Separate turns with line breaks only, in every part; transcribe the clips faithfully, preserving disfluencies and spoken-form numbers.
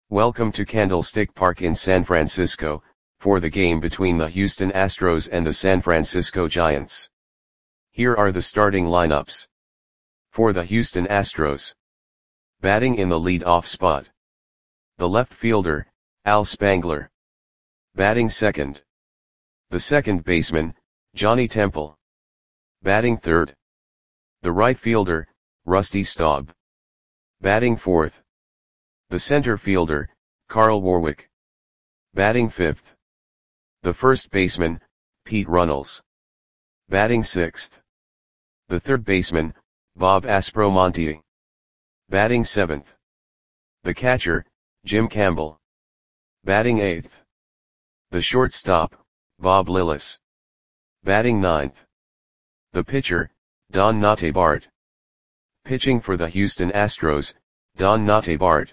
Welcome to Candlestick Park in San Francisco, for the game between the Houston Astros and the San Francisco Giants. Here are the starting lineups. For the Houston Astros. Batting in the lead-off spot. The left fielder, Al Spangler. Batting second. The second baseman, Johnny Temple. Batting third. The right fielder, Rusty Staub. Batting fourth. The center fielder, Carl Warwick. Batting fifth. The first baseman, Pete Runnels. Batting sixth. The third baseman, Bob Aspromonte. Batting seventh. The catcher, Jim Campbell. Batting eighth. The shortstop, Bob Lillis. Batting ninth. The pitcher, Don Notabart. Pitching for the Houston Astros, Don Notabart.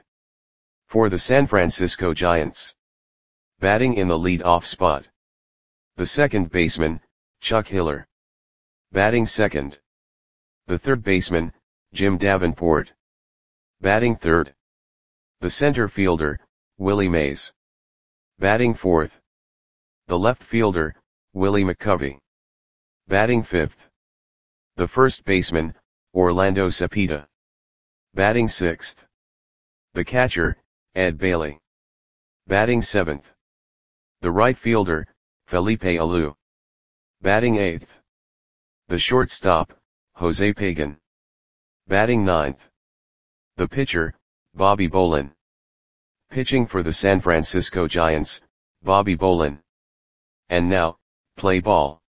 For the San Francisco Giants. Batting in the lead-off spot. The second baseman, Chuck Hiller. Batting second. The third baseman, Jim Davenport. Batting third. The center fielder, Willie Mays. Batting fourth. The left fielder, Willie McCovey. Batting fifth. The first baseman, Orlando Cepeda. Batting sixth. The catcher, Ed Bailey. Batting seventh. The right fielder, Felipe Alou. Batting eighth. The shortstop, Jose Pagan. Batting ninth. The pitcher, Bobby Bolin. Pitching for the San Francisco Giants, Bobby Bolin. And now, play ball.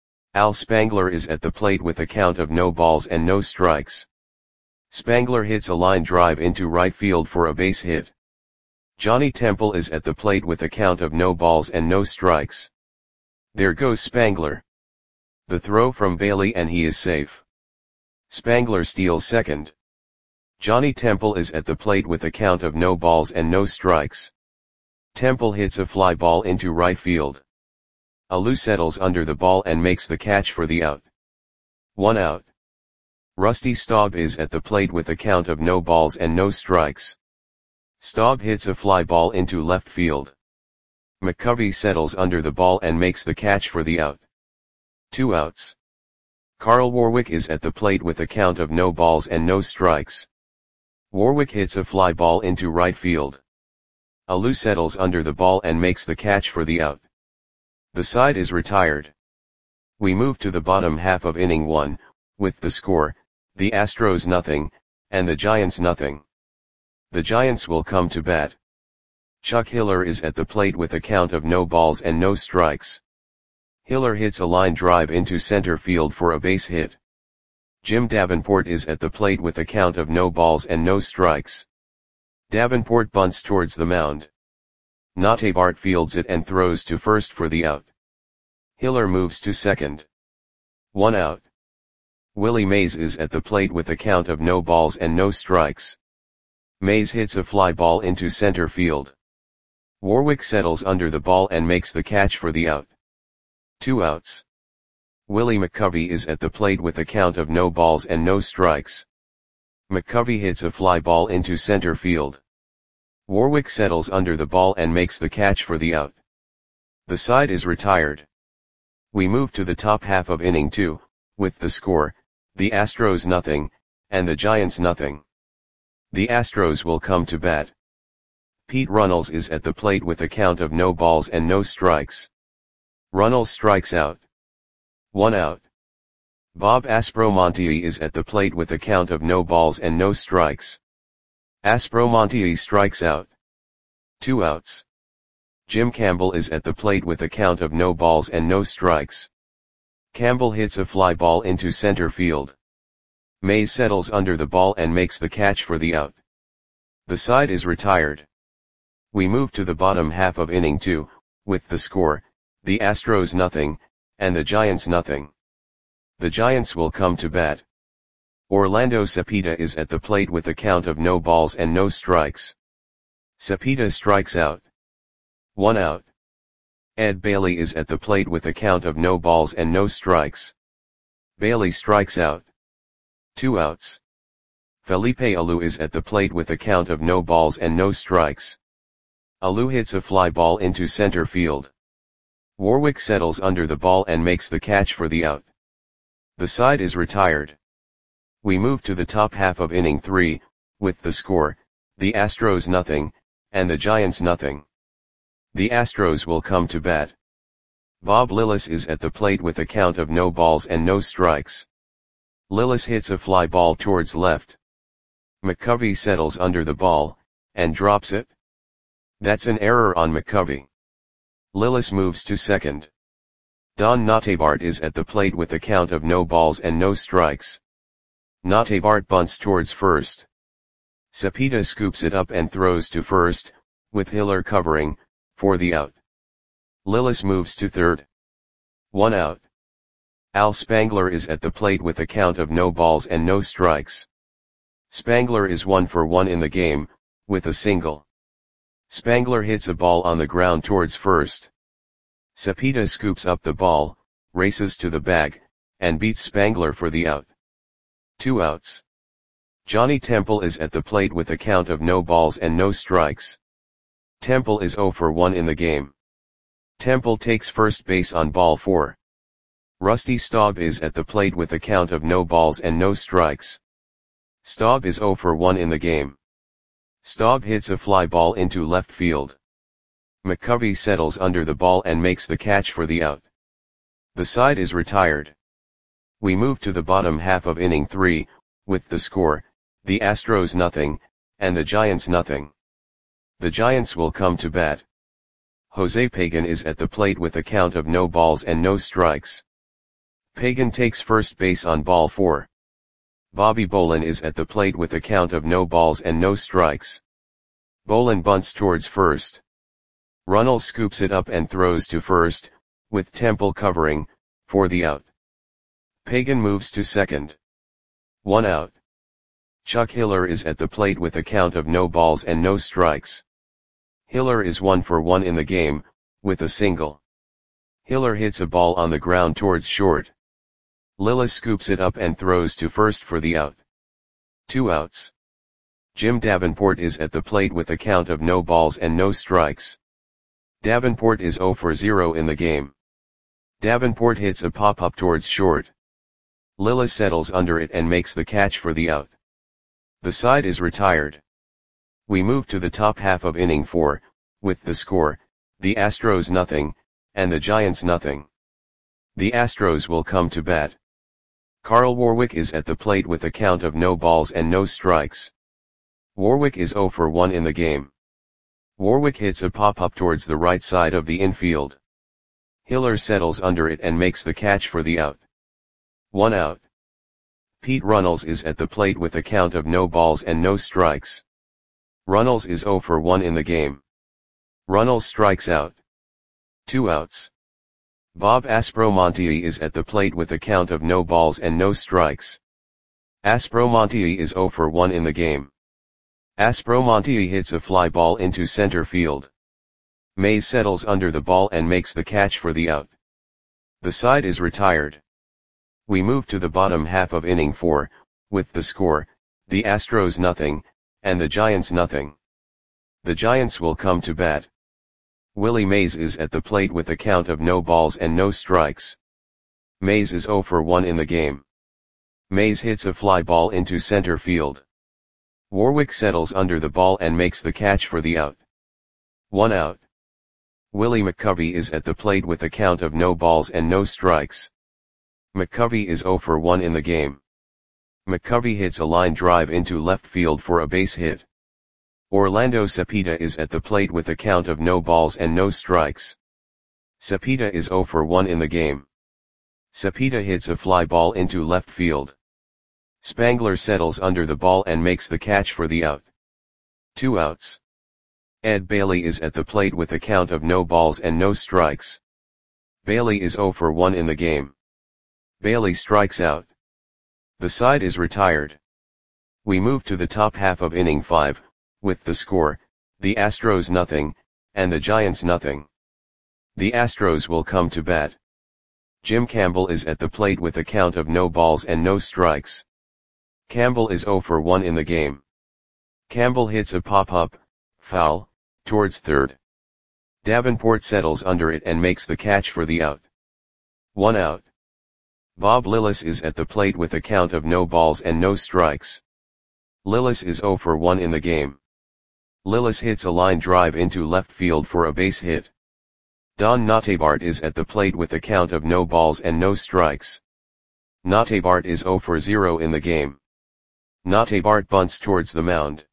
Al Spangler is at the plate with a count of no balls and no strikes. Spangler hits a line drive into right field for a base hit. Johnny Temple is at the plate with a count of no balls and no strikes. There goes Spangler. The throw from Bailey and he is safe. Spangler steals second. Johnny Temple is at the plate with a count of no balls and no strikes. Temple hits a fly ball into right field. Alou settles under the ball and makes the catch for the out. One out. Rusty Staub is at the plate with a count of no balls and no strikes. Staub hits a fly ball into left field. McCovey settles under the ball and makes the catch for the out. Two outs. Carl Warwick is at the plate with a count of no balls and no strikes. Warwick hits a fly ball into right field. Alou settles under the ball and makes the catch for the out. The side is retired. We move to the bottom half of inning one, with the score, the Astros nothing, and the Giants nothing. The Giants will come to bat. Chuck Hiller is at the plate with a count of no balls and no strikes. Hiller hits a line drive into center field for a base hit. Jim Davenport is at the plate with a count of no balls and no strikes. Davenport bunts towards the mound. Notabart fields it and throws to first for the out. Hiller moves to second. One out. Willie Mays is at the plate with a count of no balls and no strikes. Mays hits a fly ball into center field. Warwick settles under the ball and makes the catch for the out. Two outs. Willie McCovey is at the plate with a count of no balls and no strikes. McCovey hits a fly ball into center field. Warwick settles under the ball and makes the catch for the out. The side is retired. We move to the top half of inning two, with the score, the Astros nothing, and the Giants nothing. The Astros will come to bat. Pete Runnels is at the plate with a count of no balls and no strikes. Runnels strikes out. One out. Bob Aspromonte is at the plate with a count of no balls and no strikes. Aspromonte strikes out. Two outs. Jim Campbell is at the plate with a count of no balls and no strikes. Campbell hits a fly ball into center field. Mays settles under the ball and makes the catch for the out. The side is retired. We move to the bottom half of inning two, with the score, the Astros nothing, and the Giants nothing. The Giants will come to bat. Orlando Cepeda is at the plate with a count of no balls and no strikes. Cepeda strikes out. One out. Ed Bailey is at the plate with a count of no balls and no strikes. Bailey strikes out. Two outs. Felipe Alou is at the plate with a count of no balls and no strikes. Alou hits a fly ball into center field. Warwick settles under the ball and makes the catch for the out. The side is retired. We move to the top half of inning three, with the score, the Astros nothing, and the Giants nothing. The Astros will come to bat. Bob Lillis is at the plate with a count of no balls and no strikes. Lillis hits a fly ball towards left. McCovey settles under the ball, and drops it. That's an error on McCovey. Lillis moves to second. Don Notabart is at the plate with a count of no balls and no strikes. Notabart bunts towards first. Cepeda scoops it up and throws to first, with Hiller covering, for the out. Lillis moves to third. One out. Al Spangler is at the plate with a count of no balls and no strikes. Spangler is one for one in the game, with a single. Spangler hits a ball on the ground towards first. Cepeda scoops up the ball, races to the bag, and beats Spangler for the out. Two outs. Johnny Temple is at the plate with a count of no balls and no strikes. Temple is oh for one in the game. Temple takes first base on ball four. Rusty Staub is at the plate with a count of no balls and no strikes. Staub is oh for one in the game. Staub hits a fly ball into left field. McCovey settles under the ball and makes the catch for the out. The side is retired. We move to the bottom half of inning three, with the score, the Astros nothing, and the Giants nothing. The Giants will come to bat. Jose Pagan is at the plate with a count of no balls and no strikes. Pagan takes first base on ball four. Bobby Bolin is at the plate with a count of no balls and no strikes. Bolin bunts towards first. Runnels scoops it up and throws to first, with Temple covering, for the out. Pagan moves to second. One out. Chuck Hiller is at the plate with a count of no balls and no strikes. Hiller is one for one in the game, with a single. Hiller hits a ball on the ground towards short. Lillis scoops it up and throws to first for the out. Two outs. Jim Davenport is at the plate with a count of no balls and no strikes. Davenport is oh for zero in the game. Davenport hits a pop-up towards short. Lillis settles under it and makes the catch for the out. The side is retired. We move to the top half of inning four, with the score, the Astros nothing, and the Giants nothing. The Astros will come to bat. Carl Warwick is at the plate with a count of no balls and no strikes. Warwick is oh for one in the game. Warwick hits a pop-up towards the right side of the infield. Hiller settles under it and makes the catch for the out. One out. Pete Runnels is at the plate with a count of no balls and no strikes. Runnels is oh for one in the game. Runnels strikes out. Two outs. Bob Aspromonte is at the plate with a count of no balls and no strikes. Aspromonte is oh for one in the game. Aspromonte hits a fly ball into center field. Mays settles under the ball and makes the catch for the out. The side is retired. We move to the bottom half of inning four, with the score, the Astros nothing, and the Giants nothing. The Giants will come to bat. Willie Mays is at the plate with a count of no balls and no strikes. Mays is oh for one in the game. Mays hits a fly ball into center field. Warwick settles under the ball and makes the catch for the out. One out. Willie McCovey is at the plate with a count of no balls and no strikes. McCovey is oh for one in the game. McCovey hits a line drive into left field for a base hit. Orlando Cepeda is at the plate with a count of no balls and no strikes. Cepeda is oh for one in the game. Cepeda hits a fly ball into left field. Spangler settles under the ball and makes the catch for the out. Two outs. Ed Bailey is at the plate with a count of no balls and no strikes. Bailey is oh for one in the game. Bailey strikes out. The side is retired. We move to the top half of inning five, with the score, the Astros nothing, and the Giants nothing. The Astros will come to bat. Jim Campbell is at the plate with a count of no balls and no strikes. Campbell is oh for one in the game. Campbell hits a pop-up, foul, towards third. Davenport settles under it and makes the catch for the out. One out. Bob Lillis is at the plate with a count of no balls and no strikes. Lillis is zero for one in the game. Lillis hits a line drive into left field for a base hit. Don Notabart is at the plate with a count of no balls and no strikes. Notabart is zero for zero in the game. Notabart bunts towards the mound.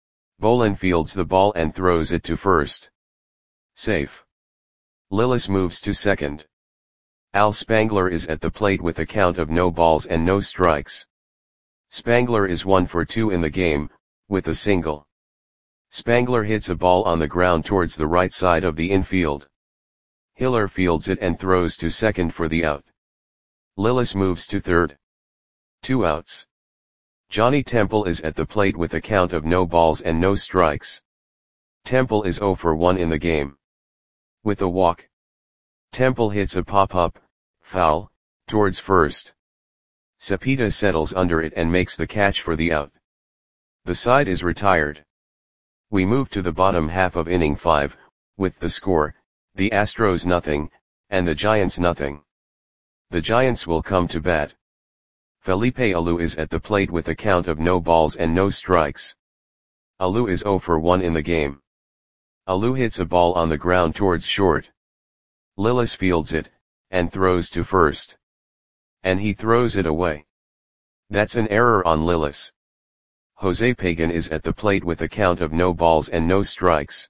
Bolin fields the ball and throws it to first. Safe. Lillis moves to second. Al Spangler is at the plate with a count of no balls and no strikes. Spangler is one for two in the game, with a single. Spangler hits a ball on the ground towards the right side of the infield. Hiller fields it and throws to second for the out. Lillis moves to third. Two outs. Johnny Temple is at the plate with a count of no balls and no strikes. Temple is zero for one in the game. With a walk. Temple hits a pop-up, foul, towards first. Cepeda settles under it and makes the catch for the out. The side is retired. We move to the bottom half of inning five, with the score, the Astros nothing, and the Giants nothing. The Giants will come to bat. Felipe Alou is at the plate with a count of no balls and no strikes. Alou is zero for one in the game. Alou hits a ball on the ground towards short. Lillis fields it, and throws to first. And he throws it away. That's an error on Lillis. Jose Pagan is at the plate with a count of no balls and no strikes.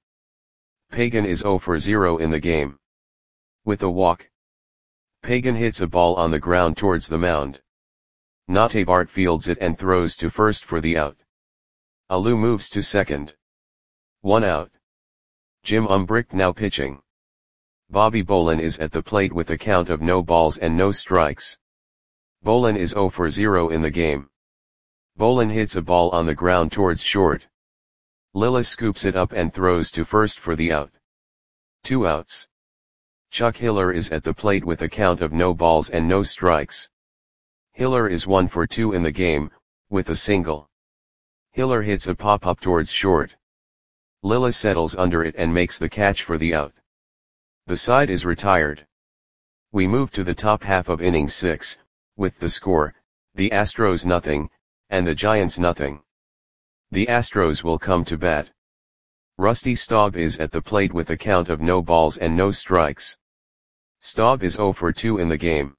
Pagan is zero for zero in the game. With a walk. Pagan hits a ball on the ground towards the mound. Notabart fields it and throws to first for the out. Alou moves to second. One out. Jim Umbricht now pitching. Bobby Bolin is at the plate with a count of no balls and no strikes. Bolin is zero for zero in the game. Bolin hits a ball on the ground towards short. Lillis scoops it up and throws to first for the out. Two outs. Chuck Hiller is at the plate with a count of no balls and no strikes. Hiller is one for two in the game, with a single. Hiller hits a pop-up towards short. Lillis settles under it and makes the catch for the out. The side is retired. We move to the top half of inning six, with the score, the Astros nothing, and the Giants nothing. The Astros will come to bat. Rusty Staub is at the plate with a count of no balls and no strikes. Staub is zero for two in the game.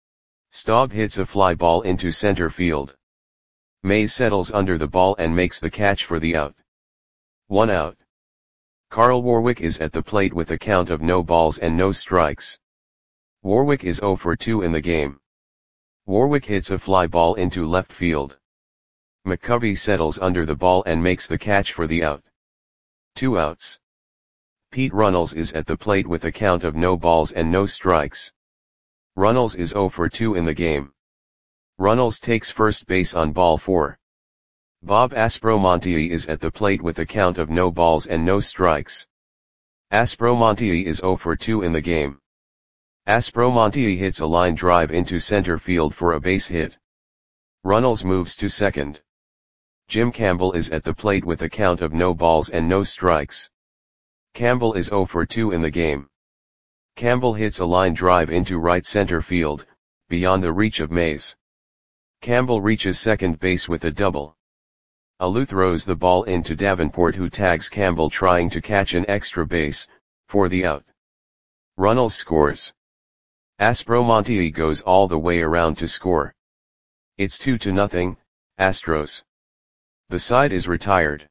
Staub hits a fly ball into center field. Mays settles under the ball and makes the catch for the out. One out. Carl Warwick is at the plate with a count of no balls and no strikes. Warwick is zero for two in the game. Warwick hits a fly ball into left field. McCovey settles under the ball and makes the catch for the out. Two outs. Pete Runnels is at the plate with a count of no balls and no strikes. Runnels is zero for two in the game. Runnels takes first base on ball four. Bob Aspromonte is at the plate with a count of no balls and no strikes. Aspromonte is zero for two in the game. Aspromonte hits a line drive into center field for a base hit. Runnels moves to second. Jim Campbell is at the plate with a count of no balls and no strikes. Campbell is zero for two in the game. Campbell hits a line drive into right center field, beyond the reach of Mays. Campbell reaches second base with a double. Alou throws the ball into Davenport, who tags Campbell trying to catch an extra base, for the out. Runnels scores. Aspromonte goes all the way around to score. It's two to nothing, Astros. The side is retired.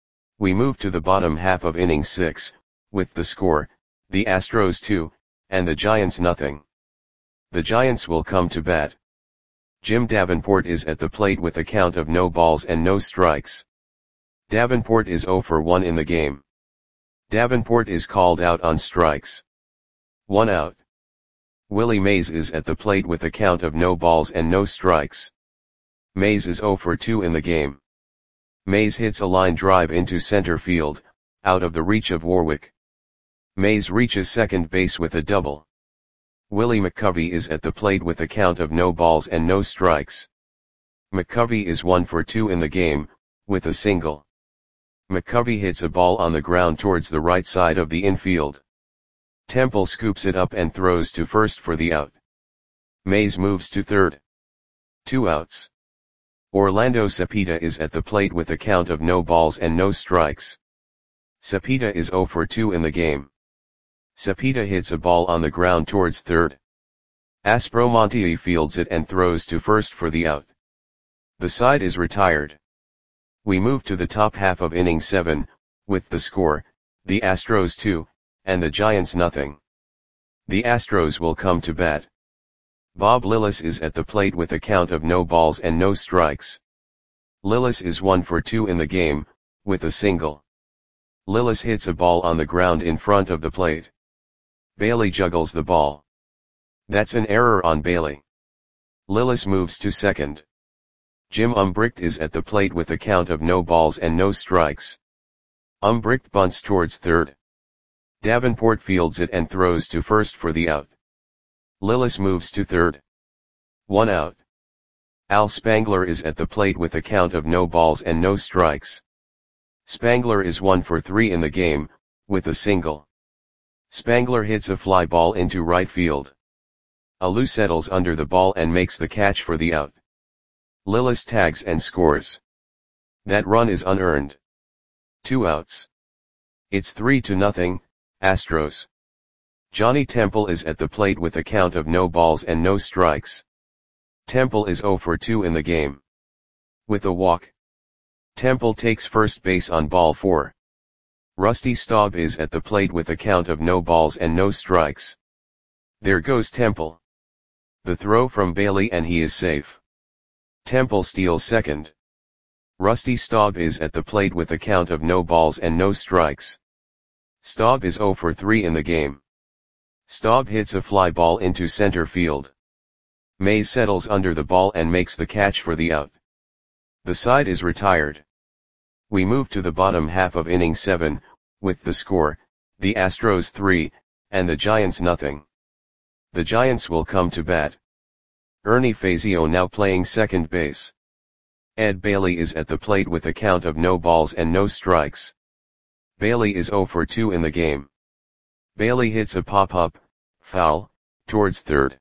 We move to the bottom half of inning six, with the score, the Astros two, and the Giants nothing. The Giants will come to bat. Jim Davenport is at the plate with a count of no balls and no strikes. Davenport is zero for one in the game. Davenport is called out on strikes. One out. Willie Mays is at the plate with a count of no balls and no strikes. Mays is zero for two in the game. Mays hits a line drive into center field, out of the reach of Warwick. Mays reaches second base with a double. Willie McCovey is at the plate with a count of no balls and no strikes. McCovey is one for two in the game, with a single. McCovey hits a ball on the ground towards the right side of the infield. Temple scoops it up and throws to first for the out. Mays moves to third. Two outs. Orlando Cepeda is at the plate with a count of no balls and no strikes. Cepeda is zero for two in the game. Cepeda hits a ball on the ground towards third. Aspromonte fields it and throws to first for the out. The side is retired. We move to the top half of inning seven, with the score, the Astros two, and the Giants nothing. The Astros will come to bat. Bob Lillis is at the plate with a count of no balls and no strikes. Lillis is one for two in the game, with a single. Lillis hits a ball on the ground in front of the plate. Bailey juggles the ball. That's an error on Bailey. Lillis moves to second. Jim Umbricht is at the plate with a count of no balls and no strikes. Umbricht bunts towards third. Davenport fields it and throws to first for the out. Lillis moves to third. One out. Al Spangler is at the plate with a count of no balls and no strikes. Spangler is one for three in the game, with a single. Spangler hits a fly ball into right field. Alou settles under the ball and makes the catch for the out. Lillis tags and scores. That run is unearned. Two outs. It's three to nothing, Astros. Johnny Temple is at the plate with a count of no balls and no strikes. Temple is zero for two in the game. With a walk. Temple takes first base on ball four. Rusty Staub is at the plate with a count of no balls and no strikes. There goes Temple. The throw from Bailey and he is safe. Temple steals second. Rusty Staub is at the plate with a count of no balls and no strikes. Staub is zero for three in the game. Staub hits a fly ball into center field. Mays settles under the ball and makes the catch for the out. The side is retired. We move to the bottom half of inning seven, with the score, the Astros three, and the Giants nothing. The Giants will come to bat. Ernie Fazio now playing second base. Ed Bailey is at the plate with a count of no balls and no strikes. Bailey is zero for two in the game. Bailey hits a pop-up, foul, towards third.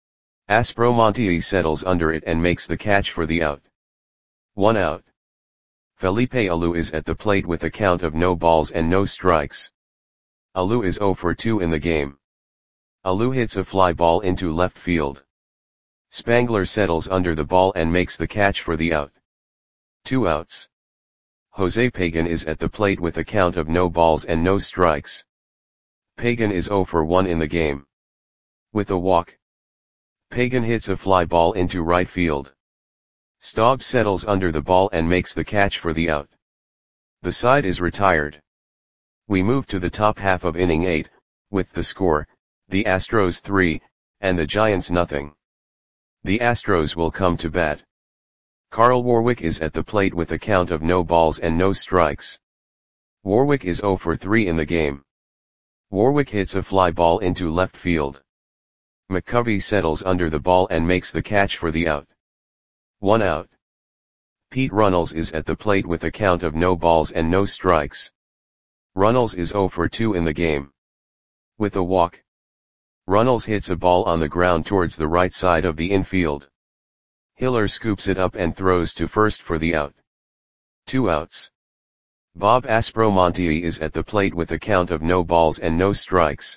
Aspromonte settles under it and makes the catch for the out. One out. Felipe Alou is at the plate with a count of no balls and no strikes. Alou is zero for two in the game. Alou hits a fly ball into left field. Spangler settles under the ball and makes the catch for the out. Two outs. Jose Pagan is at the plate with a count of no balls and no strikes. Pagan is zero for one in the game. With a walk. Pagan hits a fly ball into right field. Staub settles under the ball and makes the catch for the out. The side is retired. We move to the top half of inning eight, with the score, the Astros three, and the Giants nothing. The Astros will come to bat. Carl Warwick is at the plate with a count of no balls and no strikes. Warwick is zero for three in the game. Warwick hits a fly ball into left field. McCovey settles under the ball and makes the catch for the out. One out. Pete Runnels is at the plate with a count of no balls and no strikes. Runnels is zero for two in the game. With a walk. Runnels hits a ball on the ground towards the right side of the infield. Hiller scoops it up and throws to first for the out. Two outs. Bob Aspromonte is at the plate with a count of no balls and no strikes.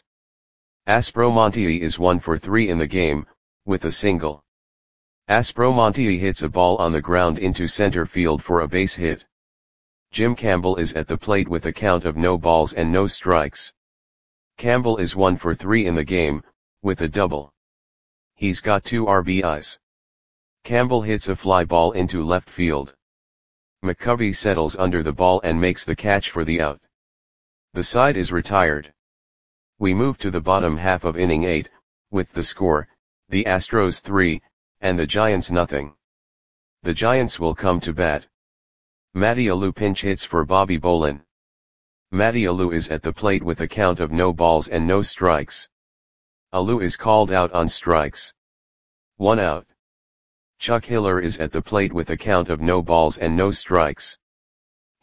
Aspromonte is one for three in the game, with a single. Aspromonte hits a ball on the ground into center field for a base hit. Jim Campbell is at the plate with a count of no balls and no strikes. Campbell is one for three in the game, with a double. He's got two R B Is. Campbell hits a fly ball into left field. McCovey settles under the ball and makes the catch for the out. The side is retired. We move to the bottom half of inning eight, with the score, the Astros three, and the Giants nothing. The Giants will come to bat. Matty Alou pinch hits for Bobby Bolin. Matty Alou is at the plate with a count of no balls and no strikes. Alou is called out on strikes. One out. Chuck Hiller is at the plate with a count of no balls and no strikes.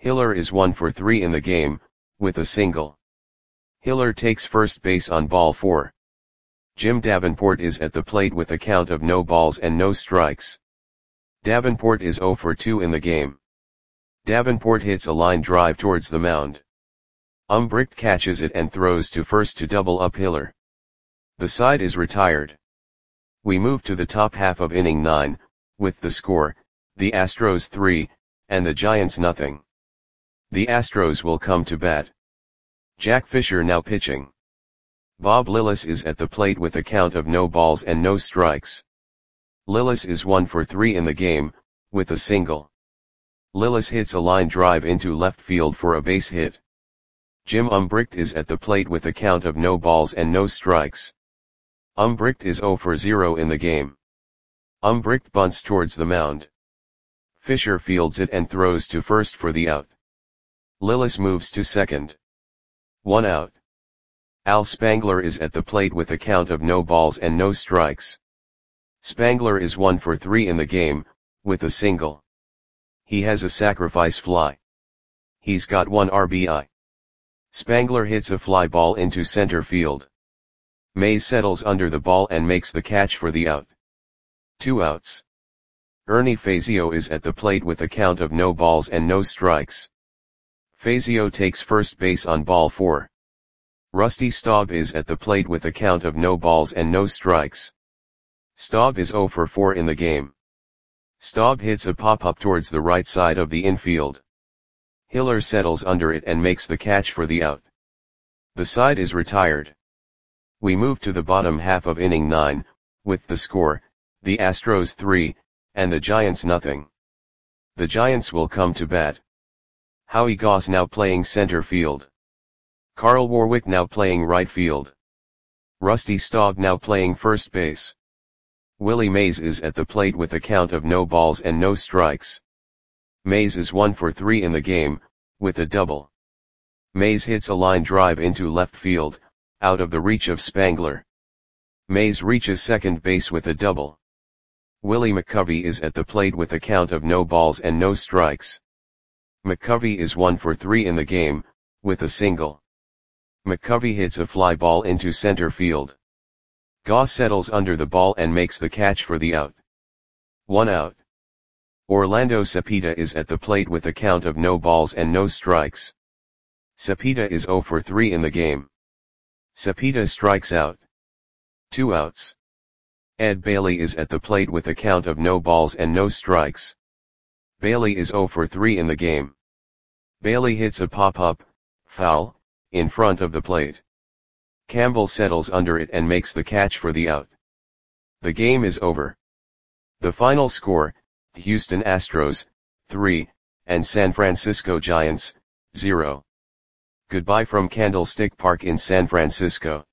Hiller is one for three in the game, with a single. Hiller takes first base on ball four. Jim Davenport is at the plate with a count of no balls and no strikes. Davenport is zero for two in the game. Davenport hits a line drive towards the mound. Umbricht catches it and throws to first to double up Hiller. The side is retired. We move to the top half of inning nine, with the score, the Astros three, and the Giants nothing. The Astros will come to bat. Jack Fisher now pitching. Bob Lillis is at the plate with a count of no balls and no strikes. Lillis is one for three in the game, with a single. Lillis hits a line drive into left field for a base hit. Jim Umbricht is at the plate with a count of no balls and no strikes. Umbricht is zero for zero in the game. Umbricht bunts towards the mound. Fisher fields it and throws to first for the out. Lillis moves to second. One out. Al Spangler is at the plate with a count of no balls and no strikes. Spangler is one for three in the game, with a single. He has a sacrifice fly. He's got one R B I. Spangler hits a fly ball into center field. Mays settles under the ball and makes the catch for the out. Two outs. Ernie Fazio is at the plate with a count of no balls and no strikes. Fazio takes first base on ball four. Rusty Staub is at the plate with a count of no balls and no strikes. Staub is zero for four in the game. Staub hits a pop-up towards the right side of the infield. Hiller settles under it and makes the catch for the out. The side is retired. We move to the bottom half of inning nine, with the score, the Astros three, and the Giants nothing. The Giants will come to bat. Howie Goss now playing center field. Carl Warwick now playing right field. Rusty Staub now playing first base. Willie Mays is at the plate with a count of no balls and no strikes. Mays is one for three in the game, with a double. Mays hits a line drive into left field, out of the reach of Spangler. Mays reaches second base with a double. Willie McCovey is at the plate with a count of no balls and no strikes. McCovey is one for three in the game, with a single. McCovey hits a fly ball into center field. Goss settles under the ball and makes the catch for the out. One out. Orlando Cepeda is at the plate with a count of no balls and no strikes. Cepeda is zero for three in the game. Cepeda strikes out. Two outs. Ed Bailey is at the plate with a count of no balls and no strikes. Bailey is zero for three in the game. Bailey hits a pop-up, foul, in front of the plate. Campbell settles under it and makes the catch for the out. The game is over. The final score, Houston Astros, three, and San Francisco Giants, zero. Goodbye from Candlestick Park in San Francisco.